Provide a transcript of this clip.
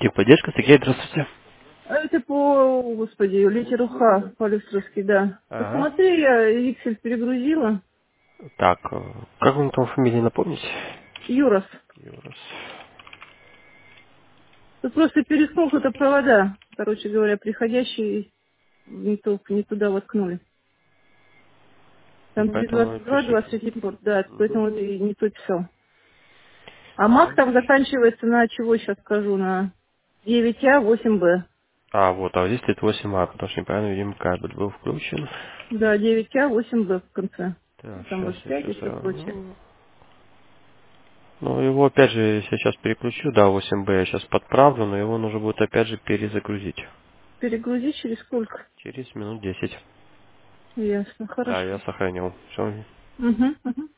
Техподдержка, Сергей, здравствуйте. А это по, господи, литеру Х, по-люстровски, да. Ага. Посмотри, я Excel перегрузила. Так, как вам там фамилии напомнить? Юрос. Юрос. Тут просто перескок это провода. Короче говоря, приходящие не туда воткнули. И Там поэтому и 322, пришли. 23 порт, да, Мгм. поэтому это и не то писал. А МАК там заканчивается на чего сейчас скажу, на 9А, 8Б. Вот, а здесь стоит 8А, потому что неправильно, видимо, кабель был включен. Да, 9А, 8Б в конце. Так, Там сейчас вот я все связь и все прочее. сравну. Ну, его опять же, если я сейчас переключу, да, 8B я сейчас подправлю, но его нужно будет опять же перезагрузить. Перегрузить через сколько? Через минут 10. Ясно, Да, я хорошо. сохранил. Все. Угу, угу.